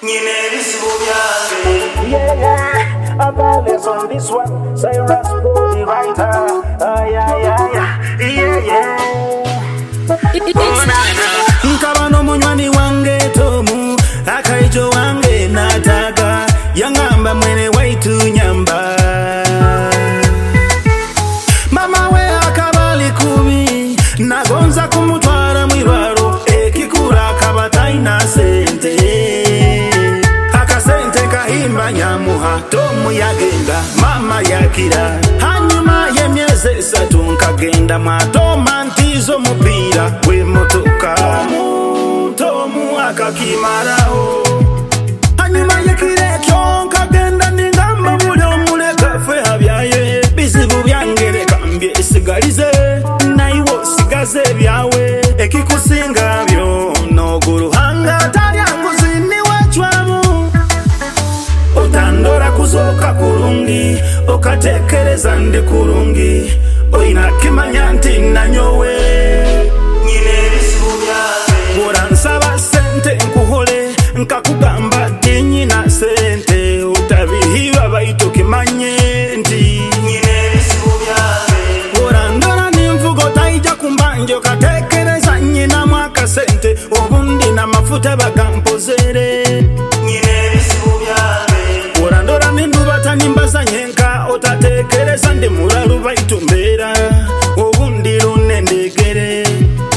Yeah, a balance on this one. Cyrus Body writer. Yeah. Nkabano munywani wange tomu akaijo wange nataka yangamba mwene waitu nyamba mama we akabali kubi nagonza kumutwara mwirwaro ekikura kabataina sente akasente kahimba nyamuha tomu yagenda mama yakira hanyuma yemyezi 3 nkagenda matoma ntizo mupira we motoka tomu akakimaraho hanyuma yakire kyonka genda ningamba bulyo muleka fe habyaye bizibu byangere kambye sigalize naiwo sigaze byawe ekikusinga byo noguruhanga talyanguzi wachwamu otandora kuzoka kurungi okatekereza ndi kurungi oina kimanya nti nanyowe nsaba sente nkuhole nkakugamba tinyina sente utabihiba baito kimanye nti orandora nimvugo taija kumbanjo katekereza nyina mwaka sente obundi na mafuta bagampozere orandora nindubata nimbaza nyenka otatekereza ndi mulalu baito mbera obundi lunendegere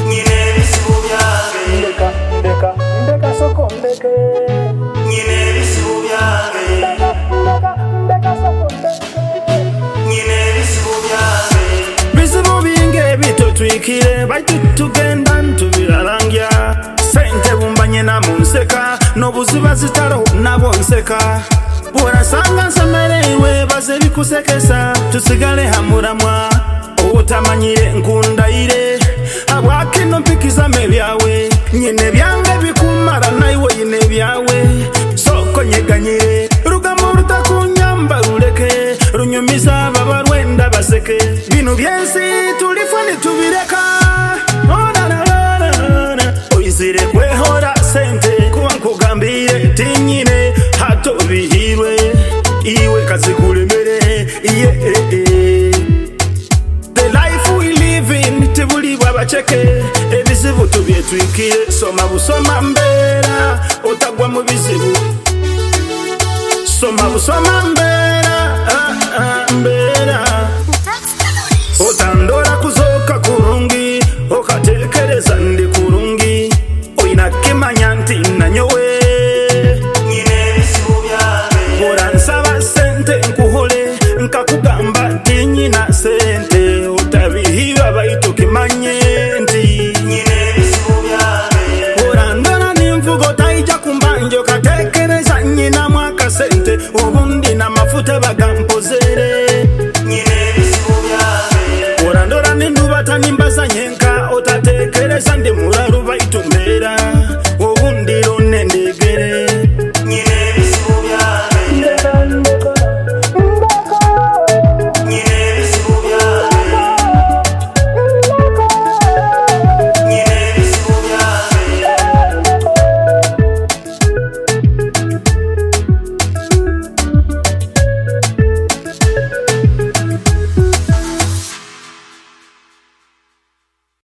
Ndeka soko ndeke Nyine bisibu byange Ndeka soko ndeke Nyine bisibu byange Bisibu binge bitotwikire baitu tugenda ntubirarangya sente bumbanye na munseka nobuziba zitaro nabo nseka burasanga nsemerewe baze bikusekesa tusigale hamuramwa utamanyire nkundaire abwakino mpikiza mebyawe nyine byange bikumara naiwe yine byawe soko nyeganyire rugamo rutakunyamba ruleke runyumiza babarwenda baseke bino byensi tulifani tubireka oyizire kwehora sente kuba nkugambire tinyine hato bihirwe iwe kazikuremere The life we live in tibuli babacheke ebizibu tubyetwikire soma busoma mbera otagwa mu bizibu soma busoma mbera mbera otandora kuzoka kurungi okatekereza ndi kurungi oina kimanya nti nanyowe oransaba sente nkuhole nkakugamba tinyina sente utabihiba baito kimanye nti orandora nimvugo taija kumbanjo katekereza nyina mwaka sente